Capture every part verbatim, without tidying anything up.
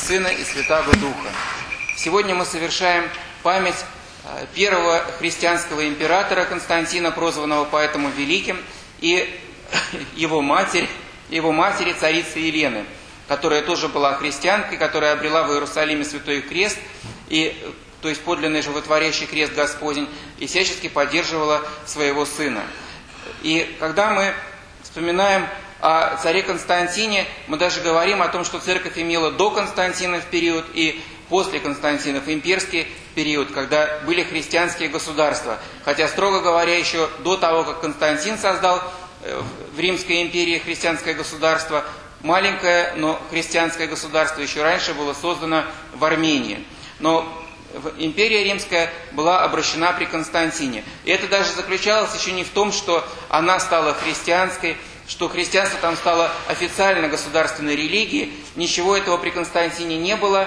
Сына и Святаго Духа. Сегодня мы совершаем память первого христианского императора Константина, прозванного поэтому Великим, и его матери, его матери царицы Елены, которая тоже была христианкой, которая обрела в Иерусалиме Святой Крест, и, то есть подлинный животворящий крест Господень, и всячески поддерживала своего сына. И когда мы вспоминаем о царе Константине, мы даже говорим о том, что церковь имела до Константина в период и после Константина в имперский период, когда были христианские государства. Хотя, строго говоря, еще до того, как Константин создал в Римской империи христианское государство, маленькое, но христианское государство еще раньше было создано в Армении. Но империя римская была обращена при Константине. И это даже заключалось еще не в том, что она стала христианской, что христианство там стало официально государственной религией. Ничего этого при Константине не было.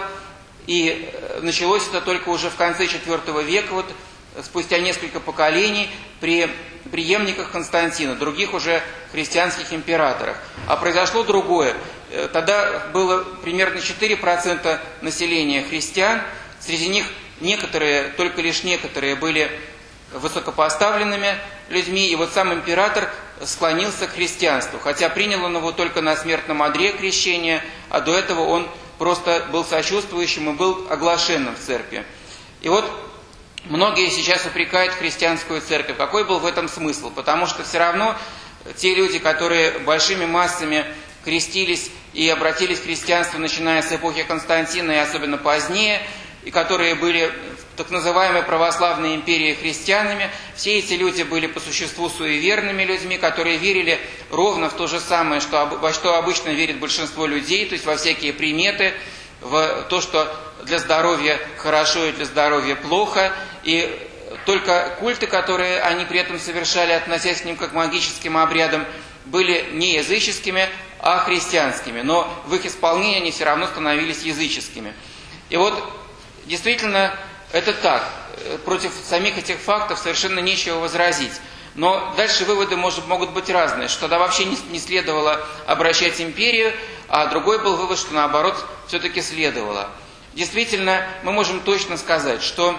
И началось это только уже в конце четвёртого века, вот, спустя несколько поколений, при преемниках Константина, других уже христианских императорах. А произошло другое. Тогда было примерно четыре процента населения христиан. Среди них некоторые, только лишь некоторые, были высокопоставленными людьми. И вот сам император склонился к христианству. Хотя принял он его только на смертном одре крещения, а до этого он просто был сочувствующим и был оглашенным в церкви. И вот многие сейчас упрекают христианскую церковь. Какой был в этом смысл? Потому что все равно те люди, которые большими массами крестились и обратились к христианству, начиная с эпохи Константина и особенно позднее, и которые были в так называемой православной империи христианами, все эти люди были по существу суеверными людьми, которые верили ровно в то же самое, что, во что обычно верит большинство людей, то есть во всякие приметы, в то, что для здоровья хорошо и для здоровья плохо, и только культы, которые они при этом совершали, относясь к ним как к магическим обрядам, были не языческими, а христианскими, но в их исполнении они все равно становились языческими. И вот действительно это так. Против самих этих фактов совершенно нечего возразить. Но дальше выводы может, могут быть разные, что тогда вообще не, не следовало обращать империю, а другой был вывод, что наоборот все-таки следовало. Действительно, мы можем точно сказать, что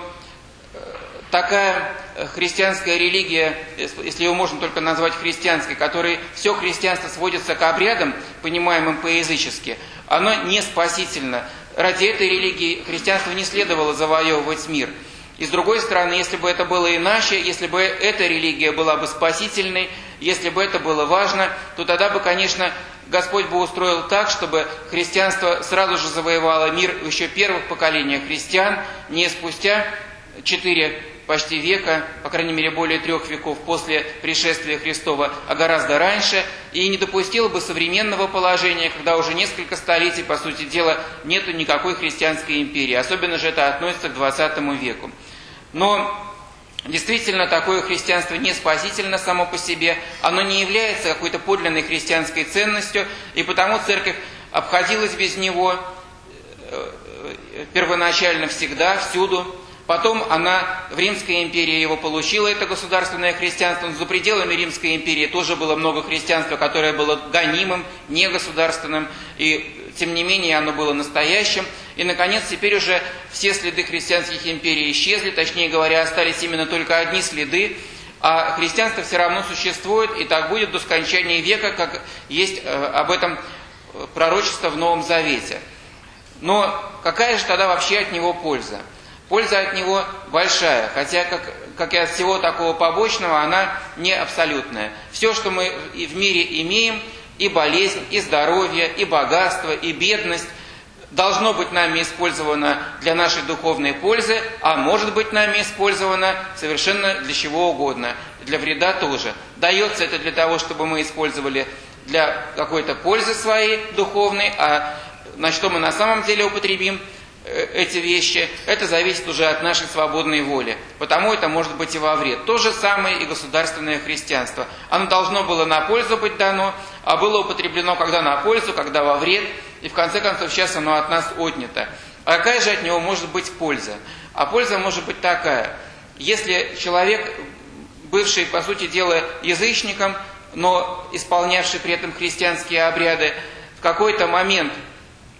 такая христианская религия, если ее можно только назвать христианской, которой все христианство сводится к обрядам, понимаемым по-язычески, оно не спасительно. Ради этой религии христианство не следовало завоевывать мир. И с другой стороны, если бы это было иначе, если бы эта религия была бы спасительной, если бы это было важно, то тогда бы, конечно, Господь бы устроил так, чтобы христианство сразу же завоевало мир в еще первых поколениях христиан, не спустя четыре почти века, по крайней мере более трех веков после пришествия Христова, а гораздо раньше, и не допустило бы современного положения, когда уже несколько столетий, по сути дела, нету никакой христианской империи. Особенно же это относится к двадцатому веку. Но действительно такое христианство не спасительно само по себе, оно не является какой-то подлинной христианской ценностью, и потому церковь обходилась без него первоначально всегда, всюду. Потом она в Римской империи его получила, это государственное христианство, но за пределами Римской империи тоже было много христианства, которое было гонимым, негосударственным, и тем не менее оно было настоящим. И, наконец, теперь уже все следы христианских империй исчезли, точнее говоря, остались именно только одни следы, а христианство все равно существует, и так будет до скончания века, как есть э, об этом пророчество в Новом Завете. Но какая же тогда вообще от него польза? Польза от него большая, хотя, как, как и от всего такого побочного, она не абсолютная. Все, что мы и в мире имеем, и болезнь, и здоровье, и богатство, и бедность, должно быть нами использовано для нашей духовной пользы, а может быть нами использовано совершенно для чего угодно, для вреда тоже. Дается это для того, чтобы мы использовали для какой-то пользы своей духовной, а на что мы на самом деле употребим эти вещи, это зависит уже от нашей свободной воли. Потому это может быть и во вред. То же самое и государственное христианство. Оно должно было на пользу быть дано, а было употреблено когда на пользу, когда во вред, и в конце концов сейчас оно от нас отнято. А какая же от него может быть польза? А польза может быть такая. Если человек, бывший, по сути дела, язычником, но исполнявший при этом христианские обряды, в какой-то момент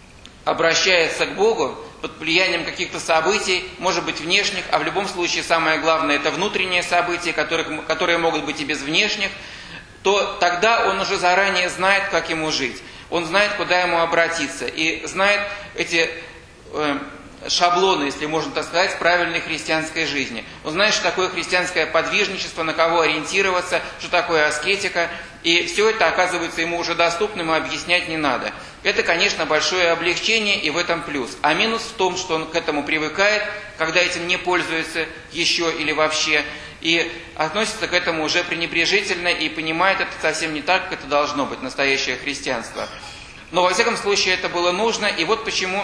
обращается к Богу под влиянием каких-то событий, может быть внешних, а в любом случае самое главное это внутренние события, которых, которые могут быть и без внешних, то тогда он уже заранее знает, как ему жить. Он знает, куда ему обратиться, и знает эти э, шаблоны, если можно так сказать, правильной христианской жизни. Он знает, что такое христианское подвижничество, на кого ориентироваться, что такое аскетика, и все это оказывается ему уже доступным, и объяснять не надо. Это, конечно, большое облегчение, и в этом плюс. А минус в том, что он к этому привыкает, когда этим не пользуется еще или вообще, и относится к этому уже пренебрежительно, и понимает это совсем не так, как это должно быть, настоящее христианство. Но, во всяком случае, это было нужно, и вот почему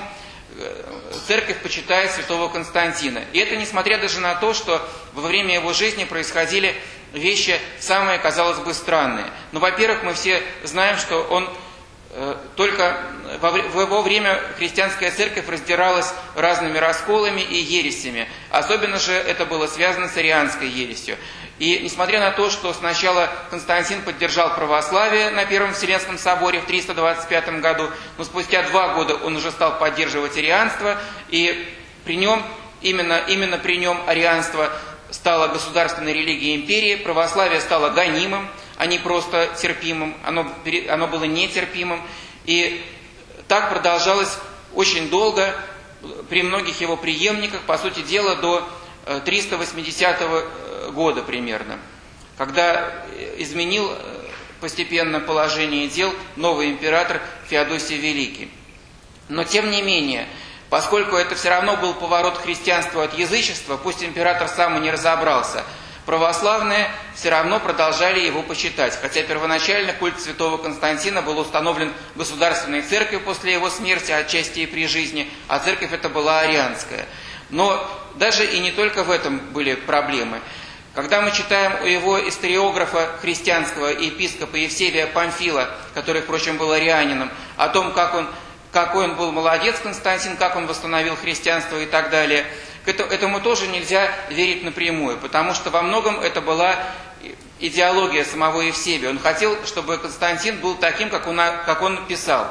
церковь почитает святого Константина. И это несмотря даже на то, что во время его жизни происходили вещи самые, казалось бы, странные. Но, во-первых, мы все знаем, что он э, только во, в его время христианская церковь раздиралась разными расколами и ересями. Особенно же это было связано с арианской ересью. И несмотря на то, что сначала Константин поддержал православие на Первом Вселенском соборе в триста двадцать пятом году, но спустя два года он уже стал поддерживать арианство, и при нем, именно, именно при нем арианство стало государственной религией империи, православие стало гонимым, а не просто терпимым, оно, оно было нетерпимым. И так продолжалось очень долго при многих его преемниках, по сути дела, до триста восьмидесятого года примерно, когда изменил постепенно положение дел новый император Феодосий Великий. Но тем не менее, поскольку это все равно был поворот христианства от язычества, пусть император сам и не разобрался, православные все равно продолжали его почитать, хотя первоначально культ святого Константина был установлен государственной церковью после его смерти, отчасти и при жизни, а церковь это была арианская. Но даже и не только в этом были проблемы. Когда мы читаем у его историографа христианского епископа Евсевия Памфила, который, впрочем, был арианином, о том, как он, какой он был молодец, Константин, как он восстановил христианство и так далее, к этому тоже нельзя верить напрямую, потому что во многом это была идеология самого Евсевия. Он хотел, чтобы Константин был таким, как он, как он писал,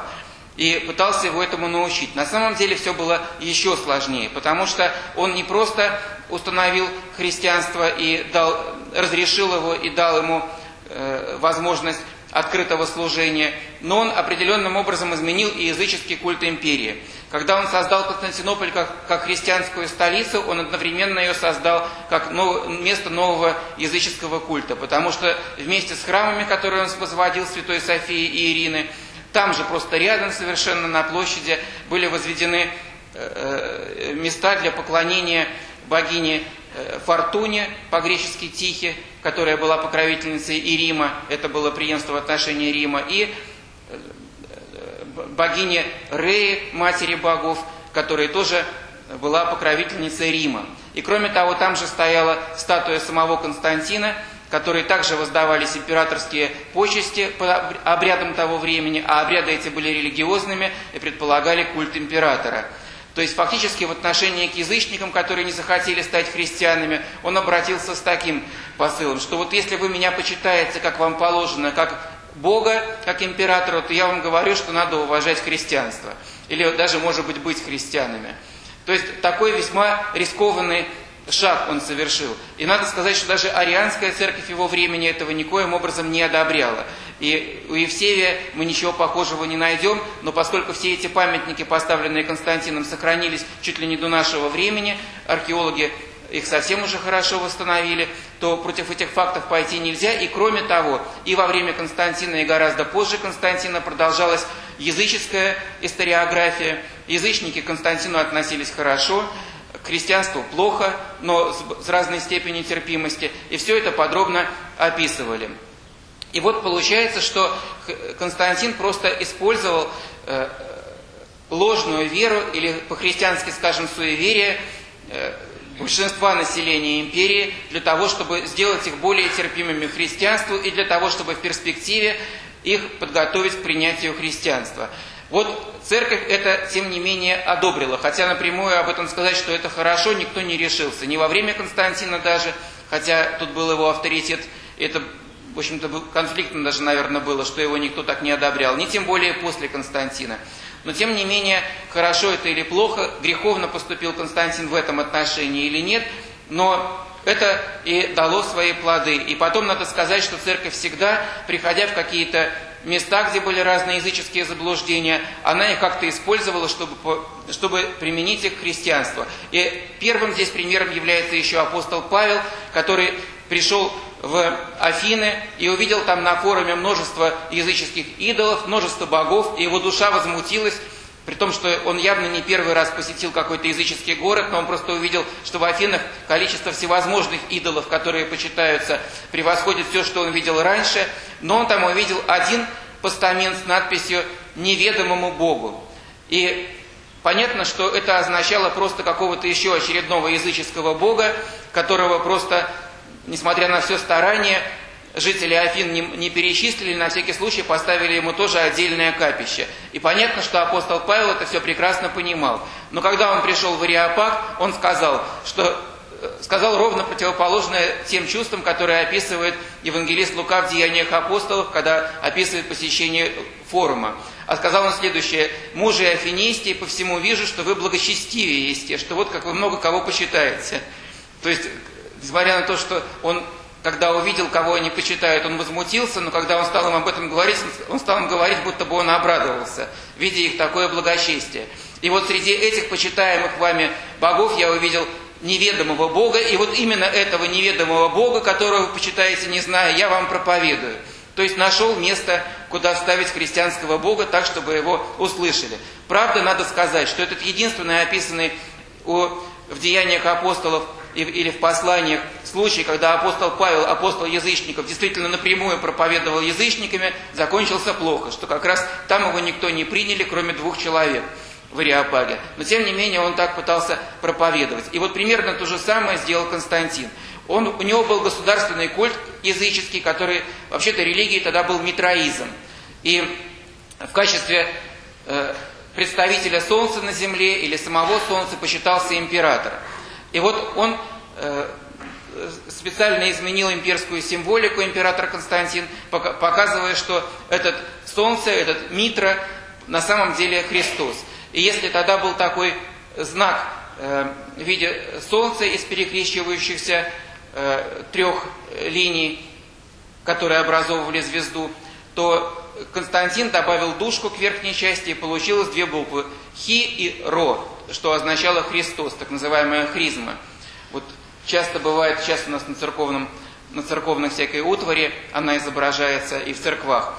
и пытался его этому научить. На самом деле все было еще сложнее, потому что он не просто установил христианство и дал, разрешил его и дал ему э, возможность открытого служения, но он определенным образом изменил и языческий культ империи. Когда он создал Константинополь как, как христианскую столицу, он одновременно ее создал как нов, место нового языческого культа, потому что вместе с храмами, которые он возводил Святой Софии и Ирины, там же просто рядом совершенно на площади были возведены э, места для поклонения богине э, Фортуне, по-гречески Тихе, которая была покровительницей и Рима, это было преемство в отношении Рима, и э, богине Реи, матери богов, которая тоже была покровительницей Рима. И кроме того, там же стояла статуя самого Константина, которой также воздавались императорские почести по обрядам того времени, а обряды эти были религиозными и предполагали культ императора. То есть фактически в отношении к язычникам, которые не захотели стать христианами, он обратился с таким посылом, что вот если вы меня почитаете, как вам положено, как Бога, как императора, то я вам говорю, что надо уважать христианство. Или даже, может быть, быть христианами. То есть такой весьма рискованный шаг он совершил. И надо сказать, что даже арианская церковь его времени этого никоим образом не одобряла. И у Евсевия мы ничего похожего не найдем, но поскольку все эти памятники, поставленные Константином, сохранились чуть ли не до нашего времени, археологи их совсем уже хорошо восстановили, то против этих фактов пойти нельзя. И кроме того, и во время Константина, и гораздо позже Константина продолжалась языческая историография. Язычники к Константину относились хорошо, к христианству плохо, но с разной степенью терпимости. И все это подробно описывали. И вот получается, что Константин просто использовал э, ложную веру, или по-христиански, скажем, суеверие э, большинства населения империи, для того, чтобы сделать их более терпимыми к христианству и для того, чтобы в перспективе их подготовить к принятию христианства. Вот церковь это, тем не менее, одобрила, хотя напрямую об этом сказать, что это хорошо, никто не решился. Не во время Константина даже, хотя тут был его авторитет, это, в общем-то, конфликтно даже, наверное, было, что его никто так не одобрял, не тем более после Константина. Но тем не менее, хорошо это или плохо, греховно поступил Константин в этом отношении или нет, но это и дало свои плоды. И потом надо сказать, что церковь всегда, приходя в какие-то места, где были разные языческие заблуждения, она их как-то использовала, чтобы, чтобы применить их к христианству. И первым здесь примером является еще апостол Павел, который пришел в Афины и увидел там на форуме множество языческих идолов, множество богов, и его душа возмутилась, при том, что он явно не первый раз посетил какой-то языческий город, но он просто увидел, что в Афинах количество всевозможных идолов, которые почитаются, превосходит все, что он видел раньше. Но он там увидел один постамент с надписью «Неведомому Богу». И понятно, что это означало просто какого-то еще очередного языческого бога, которого просто, несмотря на все старание, жители Афин не, не перечислили, на всякий случай поставили ему тоже отдельное капище. И понятно, что апостол Павел это все прекрасно понимал. Но когда он пришел в Ареопаг, он сказал, что, сказал ровно противоположное тем чувствам, которые описывает евангелист Лука в Деяниях апостолов, когда описывает посещение форума. А сказал он следующее: «Мужи афинейские, по всему вижу, что вы благочестивее есть, что вот как вы много кого почитаете». То есть, несмотря на то, что он, когда увидел, кого они почитают, он возмутился, но когда он стал им об этом говорить, он стал им говорить, будто бы он обрадовался, видя их такое благочестие. И вот среди этих почитаемых вами богов я увидел неведомого Бога, и вот именно этого неведомого Бога, которого вы почитаете, не зная, я вам проповедую. То есть нашел место, куда вставить христианского Бога так, чтобы его услышали. Правда, надо сказать, что этот единственный описанный у, в Деяниях апостолов или в посланиях случай, когда апостол Павел, апостол язычников, действительно напрямую проповедовал язычниками, закончился плохо, что как раз там его никто не приняли, кроме двух человек в Ареопаге. Но тем не менее он так пытался проповедовать. И вот примерно то же самое сделал Константин. Он, у него был государственный культ языческий, который, вообще-то религией тогда был митраизм. И в качестве э, представителя солнца на земле или самого солнца почитался император. И вот он э, специально изменил имперскую символику, император Константин, показывая, что этот солнце, этот Митра на самом деле Христос. И если тогда был такой знак э, в виде солнца из перекрещивающихся э, трех линий, которые образовывали звезду, то Константин добавил дужку к верхней части, и получилось две буквы «Хи» и «Ро», что означало «Христос», так называемая хризма. Вот часто бывает, сейчас у нас на церковном, на церковной всякой утвари она изображается и в церквах.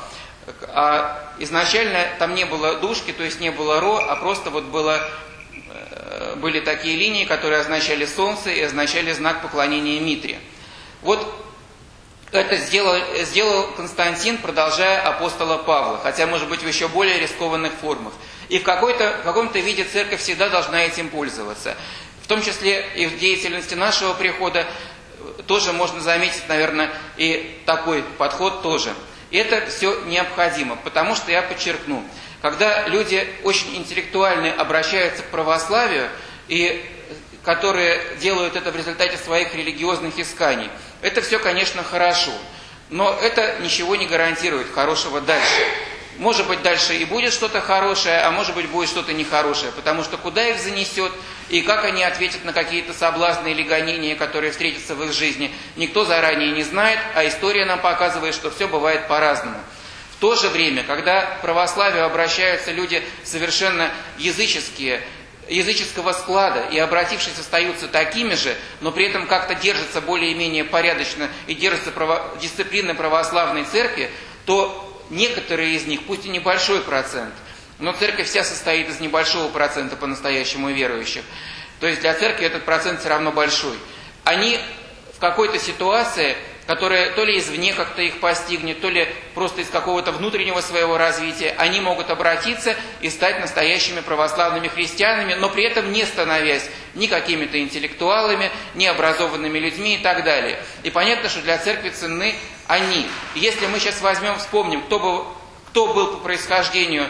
А изначально там не было дужки, то есть не было «Ро», а просто вот было, были такие линии, которые означали солнце и означали знак поклонения Митре. Вот это сделал, сделал Константин, продолжая апостола Павла, хотя, может быть, в еще более рискованных формах. И в, какой-то, в каком-то виде церковь всегда должна этим пользоваться. В том числе и в деятельности нашего прихода тоже можно заметить, наверное, и такой подход тоже. И это все необходимо, потому что, я подчеркну, когда люди очень интеллектуально обращаются к православию, и которые делают это в результате своих религиозных исканий, это все, конечно, хорошо, но это ничего не гарантирует хорошего дальше. Может быть, дальше и будет что-то хорошее, а может быть, будет что-то нехорошее, потому что куда их занесет, и как они ответят на какие-то соблазны или гонения, которые встретятся в их жизни, никто заранее не знает, а история нам показывает, что все бывает по-разному. В то же время, когда к православию обращаются люди совершенно языческие, языческого склада, и обратившись остаются такими же, но при этом как-то держатся более-менее порядочно и держатся право... дисциплины православной церкви, то некоторые из них, пусть и небольшой процент, но церковь вся состоит из небольшого процента по-настоящему верующих, то есть для церкви этот процент все равно большой, они в какой-то ситуации, которая то ли извне как-то их постигнет, то ли просто из какого-то внутреннего своего развития, они могут обратиться и стать настоящими православными христианами, но при этом не становясь ни какими-то интеллектуалами, ни образованными людьми и так далее. И понятно, что для церкви ценны они. И если мы сейчас возьмем, вспомним, кто был, кто был по происхождению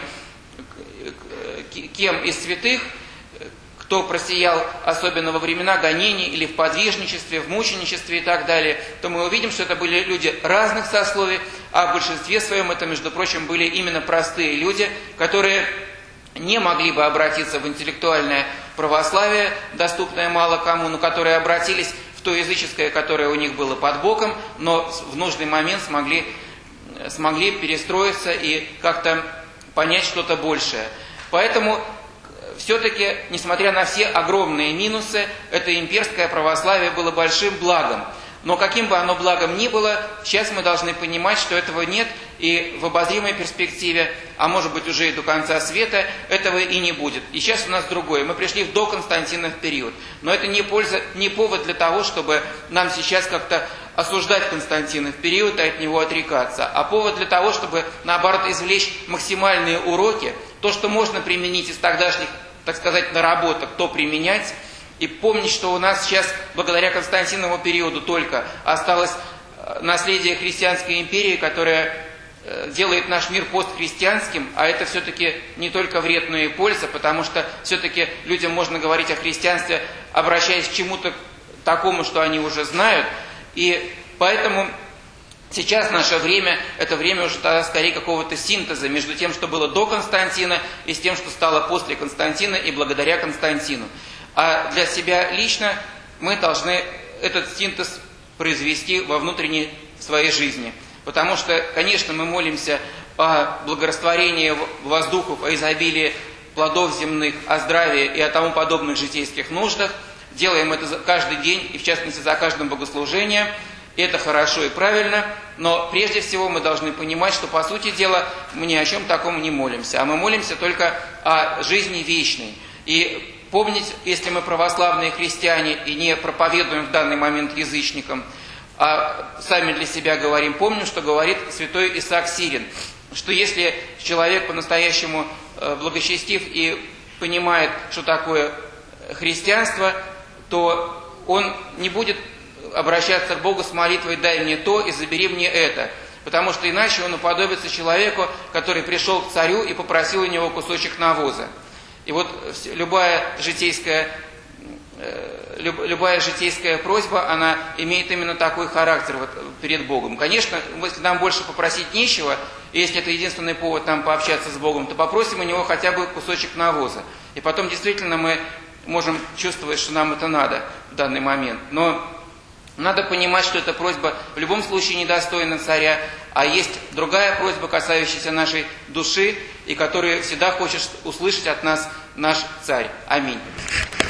кем из святых, кто просиял особенно во времена гонений или в подвижничестве, в мученичестве и так далее, то мы увидим, что это были люди разных сословий, а в большинстве своем это, между прочим, были именно простые люди, которые не могли бы обратиться в интеллектуальное православие, доступное мало кому, но которые обратились в то языческое, которое у них было под боком, но в нужный момент смогли, смогли перестроиться и как-то понять что-то большее. Поэтому все-таки, несмотря на все огромные минусы, это имперское православие было большим благом. Но каким бы оно благом ни было, сейчас мы должны понимать, что этого нет, и в обозримой перспективе, а может быть уже и до конца света, этого и не будет. И сейчас у нас другое. Мы пришли в доконстантинов период. Но это не, польза, не повод для того, чтобы нам сейчас как-то осуждать Константинов период и от него отрекаться, а повод для того, чтобы, наоборот, извлечь максимальные уроки, то, что можно применить из тогдашних, так сказать, наработок, то применять, и помнить, что у нас сейчас, благодаря Константинову периоду, только осталось наследие христианской империи, которое делает наш мир постхристианским, а это все-таки не только вред, но и польза, потому что все-таки людям можно говорить о христианстве, обращаясь к чему-то такому, что они уже знают, и поэтому сейчас наше время, это время уже тогда скорее какого-то синтеза между тем, что было до Константина, и с тем, что стало после Константина и благодаря Константину. А для себя лично мы должны этот синтез произвести во внутренней своей жизни. Потому что, конечно, мы молимся о благорастворении воздухов, о изобилии плодов земных, о здравии и о тому подобных житейских нуждах. Делаем это каждый день, и в частности за каждым богослужением. И это хорошо и правильно, но прежде всего мы должны понимать, что по сути дела мы ни о чем таком не молимся, а мы молимся только о жизни вечной. И помнить, если мы православные христиане и не проповедуем в данный момент язычникам, а сами для себя говорим, помним, что говорит святой Исаак Сирин, что если человек по-настоящему благочестив и понимает, что такое христианство, то он не будет обращаться к Богу с молитвой «дай мне то и забери мне это», потому что иначе он уподобится человеку, который пришел к царю и попросил у него кусочек навоза. И вот любая житейская, любая житейская просьба, она имеет именно такой характер вот перед Богом. Конечно, если нам больше попросить нечего, и если это единственный повод нам пообщаться с Богом, то попросим у него хотя бы кусочек навоза. И потом действительно мы можем чувствовать, что нам это надо в данный момент. Но надо понимать, что эта просьба в любом случае недостойна царя, а есть другая просьба, касающаяся нашей души, и которую всегда хочет услышать от нас наш царь. Аминь.